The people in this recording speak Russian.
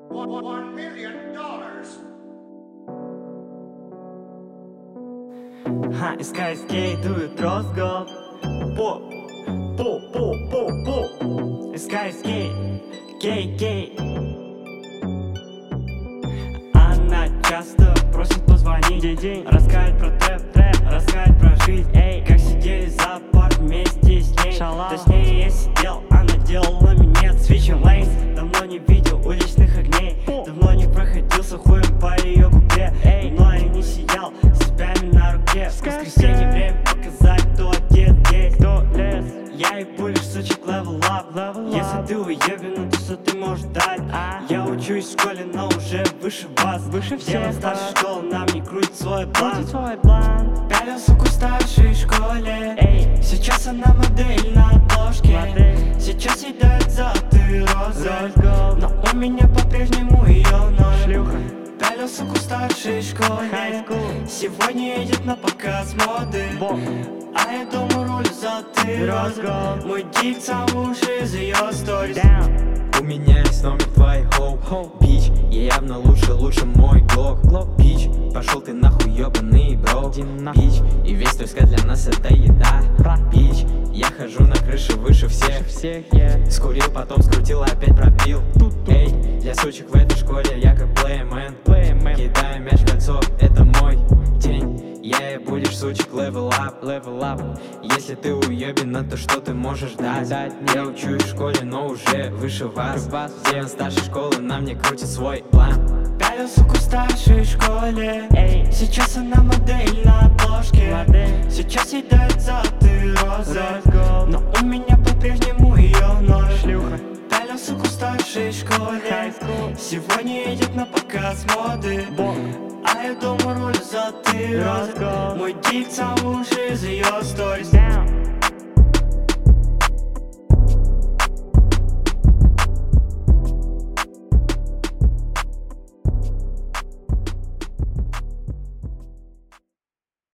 $1 million. Искать скейтует розгол. По. Искать скейт. Кей. Она часто просит позвонить, рассказать про трэп, рассказать про жизнь. Эй, как сидели за парт вместе с ней. Точнее, я сидел, она делала минет. Switching lanes, давно не видел уличных огней. Давно не проходился хуем по ее губе. Но я не сиял с цепями на руке. В воскресенье время показать, кто отец здесь. Я ебу лишь сучек level up. Если ты уебен, то что ты можешь дать? Я учусь в школе, но уже выше вас. Дело старшей школы, нам не крутит свой план. Пялил суку в старшей школе. Сейчас она модель на обложке. Сейчас ей дают золотые розы, но у меня по-прежнему ее ноль. Пялил суку в старшей школе. Сегодня едет на показ моды, а я дома рулю золотые розы. Мой дик сам лучше из ее сторис. У меня есть номер твоей бич. Я явно лучше мой глок. Бич, пошел ты нахуй, ёбаный бро. Бич, и весь твой скат для нас это еда. Бич, я хожу на крыше выше всех. Скурил, потом скрутил, опять пропил. Эй, я сучек в этой школе, я как плеймен. Кидаю мяч в кольцо, это мой день. Я ебу лишь сучек level up. Если ты уебена, то что ты можешь дать? Я учусь в школе, но уже выше вас. Девин старшей школы на мне крутит свой план. Пялил суку в старшей школе. Сейчас она модель на обложке. Сейчас ей дают золотые розы, но у меня по-прежнему ее ноль. Пялил суку в старшей школе. Сегодня едет на показ моды, а я дома рулю золотые розы. Мой дик сам лучше из ее сторис.